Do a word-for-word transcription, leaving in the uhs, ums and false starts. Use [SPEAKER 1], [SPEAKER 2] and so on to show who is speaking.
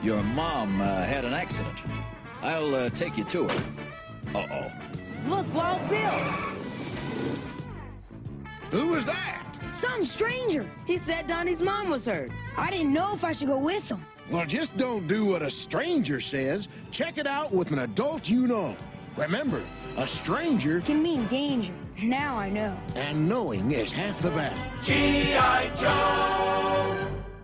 [SPEAKER 1] Your mom uh, had an accident. I'll uh, take you to her. Uh-oh.
[SPEAKER 2] Look, Wild Bill.
[SPEAKER 3] Who was that?
[SPEAKER 2] Some stranger. He said Donnie's mom was hurt. I didn't know if I should go with him.
[SPEAKER 3] Well, just don't do what a stranger says. Check it out with an adult you know. Remember, a stranger
[SPEAKER 2] Can mean danger. Now I know.
[SPEAKER 3] and knowing is half the battle.
[SPEAKER 4] G I. Joe!